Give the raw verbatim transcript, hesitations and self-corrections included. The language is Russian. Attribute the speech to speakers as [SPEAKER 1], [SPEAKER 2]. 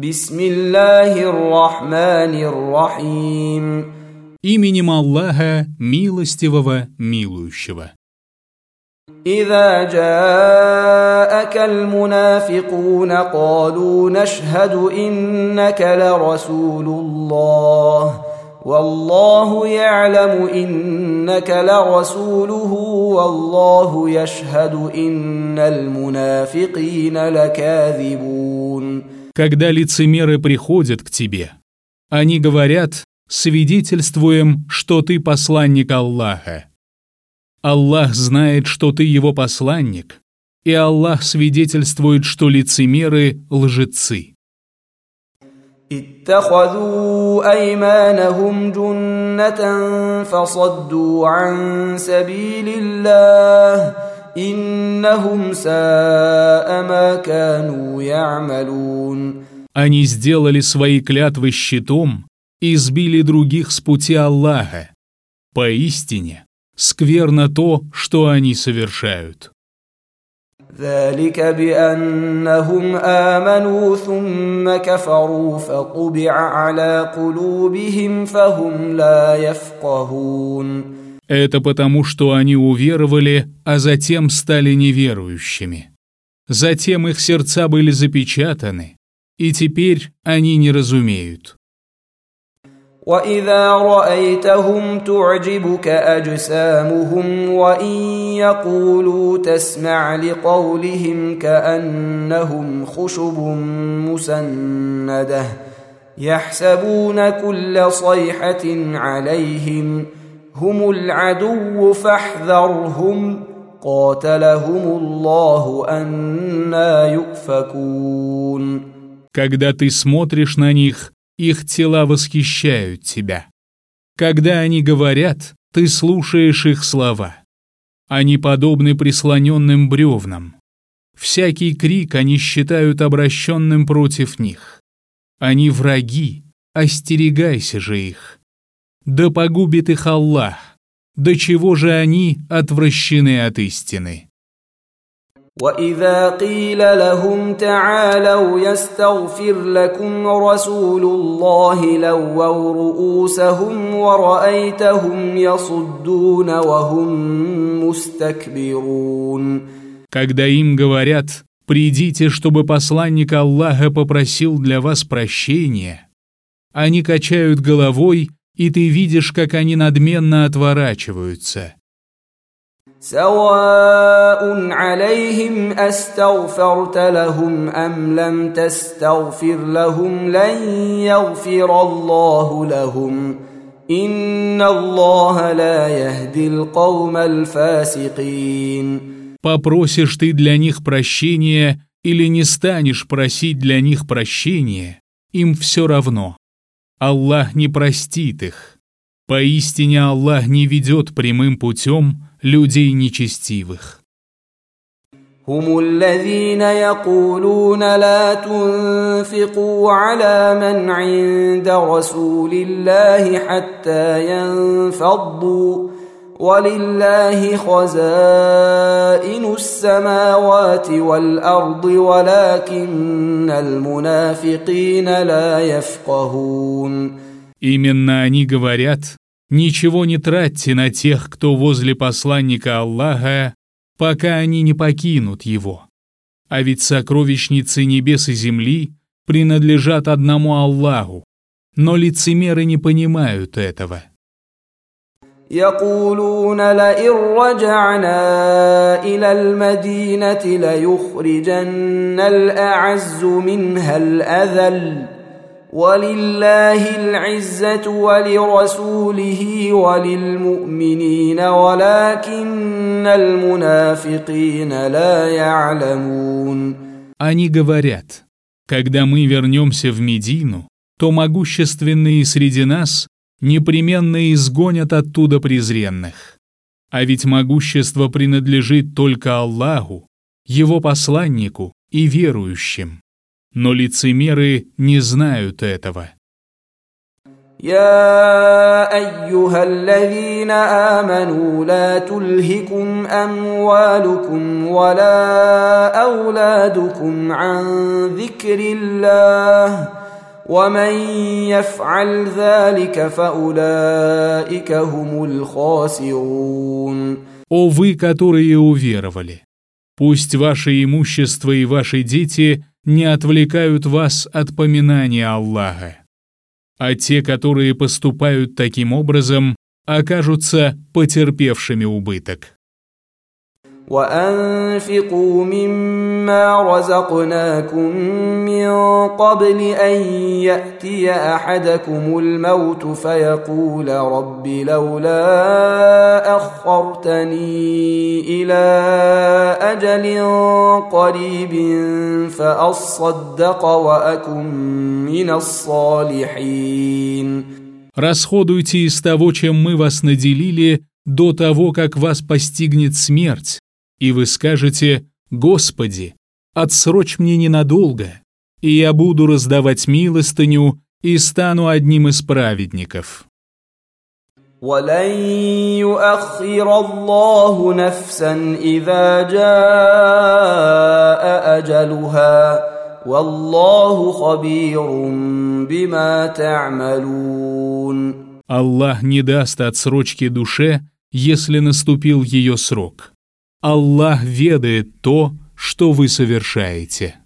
[SPEAKER 1] Бисмиллахир-рахманир-рахим.
[SPEAKER 2] Именем Аллаха, милостивого, милующего.
[SPEAKER 1] إذا جاءك المنافقون قالوا نشهد إنك لرسول الله والله يعلم إنك لرسوله والله يشهد إن المنافقين لكاذبون.
[SPEAKER 2] Когда лицемеры приходят к тебе, они говорят: свидетельствуем, что ты посланник Аллаха. Аллах знает, что ты его посланник, и Аллах свидетельствует, что лицемеры – лжецы.
[SPEAKER 1] اتخذوا أيمانهم جنة فصدوا عن سبيل الله إنهم ساء ما كانوا يعملون.
[SPEAKER 2] Они сделали свои клятвы щитом и сбили других с пути Аллаха. Поистине, скверно то, что они совершают.
[SPEAKER 1] ذلك بأنهم آمنوا ثم كفروا فطبع على قلوبهم فهم لا يفقهون.
[SPEAKER 2] Это потому, что они уверовали, а затем стали неверующими. Затем их сердца были запечатаны, и теперь они не разумеют.
[SPEAKER 1] وإذا رأيتهم تعجبك أجسامهم وإن يقولوا تسمع لقولهم كأنهم خشب مسندة يحسبون كل صيحة عليهم هم العدو فاحذرهم قاتلهم الله أنى يؤفكون.
[SPEAKER 2] Когда ты смотришь на них, их тела восхищают тебя. Когда они говорят, ты слушаешь их слова. Они подобны прислоненным бревнам. Всякий крик они считают обращенным против них. Они враги, остерегайся же их. Да погубит их Аллах, до чего же они отвращены от истины.
[SPEAKER 1] وإذا قيل لهم تعالوا يستغفر لكم رسول الله لووا رؤوسهم ورأيتهم يصدون وهم مستكبرون.
[SPEAKER 2] Когда им говорят: «Придите, чтобы посланник Аллаха попросил для вас прощения», они качают головой, и ты видишь, как они надменно отворачиваются.
[SPEAKER 1] سواء عليهم أستغفرت لهم أم لم تستغفر لهم لن يغفر الله لهم إن الله لا يهدي القوم الفاسقين.
[SPEAKER 2] Попросишь ты для них прощения или не станешь просить для них прощения, им все равно. Аллах не простит их. Поистине Аллах не ведет прямым путем людей нечестивых.
[SPEAKER 1] هم الذين يقولون لا تنفقوا على من عند رسول الله حتى ينفضوا ولله خزائن السماوات والأرض ولكن المنافقين لا يفقهون.
[SPEAKER 2] Именно они говорят: ничего не тратьте на тех, кто возле посланника Аллаха, пока они не покинут его. А ведь сокровищницы небес и земли принадлежат одному Аллаху, но лицемеры не понимают этого.
[SPEAKER 1] يقولون لئن رجعنا إلى المدينة ليخرجن الأعز منها الأذل ولله العزة ولرسوله وللمؤمنين ولكن المنافقين لا يعلمون.
[SPEAKER 2] Они говорят: когда мы вернемся в Медину, то могущественные среди нас непременно изгонят оттуда презренных. А ведь могущество принадлежит только Аллаху, Его посланнику и верующим. Но лицемеры не знают этого.
[SPEAKER 1] يا أيها الذين آمنوا لا تلهكم أموالكم ولا أولادكم عن ذكر الله ومن يفعل ذلك فأولئك هم الخاسرون.
[SPEAKER 2] О вы, которые уверовали! Пусть ваше имущество и ваши дети не отвлекают вас от поминания Аллаха. А те, которые поступают таким образом, окажутся потерпевшими убыток.
[SPEAKER 1] وأنفقوا مما رزقناكم من قبل أن يأتي أحدكم الموت فيقول رب لولا أخرتني إلى أجل قريب فأصدق وأكن من الصالحين.
[SPEAKER 2] Расходуйте из того, чем мы вас наделили, до того, как вас постигнет смерть, и вы скажете: «Господи, отсрочь мне ненадолго, и я буду раздавать милостыню и стану одним из праведников».
[SPEAKER 1] وَلَن يُؤَخِّرَ اللَّهُ نَفْسًا إِذَا جَاءَ أَجَلُهَا وَاللَّهُ خَبِيرٌ بِمَا تَعْمَلُونَ.
[SPEAKER 2] Аллах не даст отсрочки душе, если наступил ее срок. Аллах ведает то, что вы совершаете.